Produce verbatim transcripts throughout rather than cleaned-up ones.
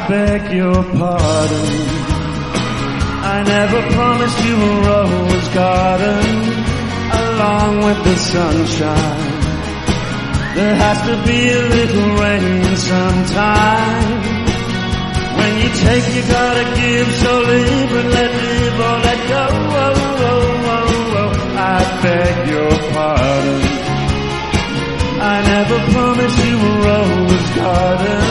beg your pardon. I never promised you a rose garden along with the sunshine. There has to be a little rain sometime. When you take, you gotta give, so live and let live or let go. Oh, oh, oh, oh. I beg your pardon. I never promised you a rose garden.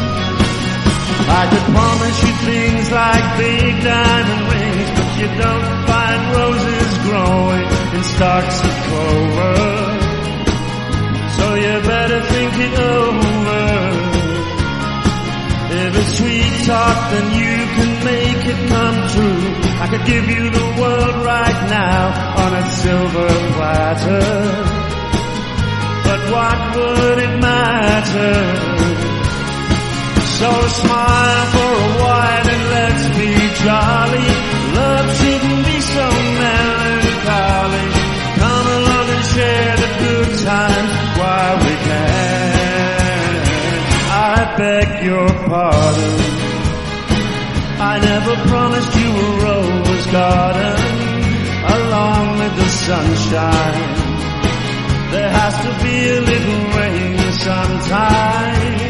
I could promise you things like big diamond rings, but you don't find roses growing in stalks of clover. So you better think it over. If it's sweet talk, then you can make it come true. I could give you the world right now on a silver platter, but what would it matter? So smile for a while and let's be jolly. Love shouldn't be so melancholy. Come along and share the good times while we can. I beg your pardon. I never promised you a rose garden along with the sunshine. There has to be a little rain sometime.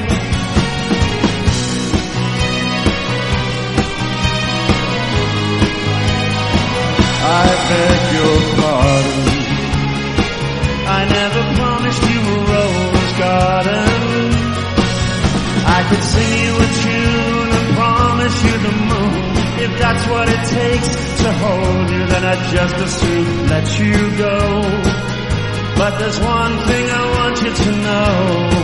I beg your pardon. I never promised you a rose garden. I could sing you a tune and promise you the moon. If that's what it takes to hold you, then I'd just as soon let you go. But there's one thing I want you to know.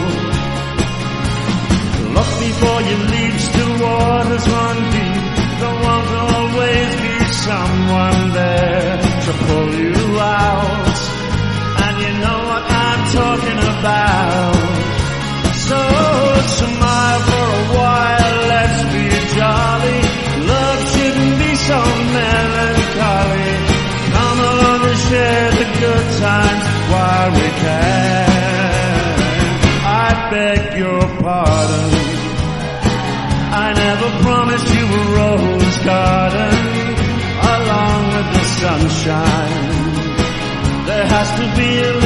Look before you leap, still waters run deep. There won't always be someone there to pull you out, and you know what I'm talking about. So smile for a while, let's be jolly. Love shouldn't be so melancholy. Come along and share the good times while we can. I beg your pardon. I never promised you a rose garden along with the sunshine. There has to be a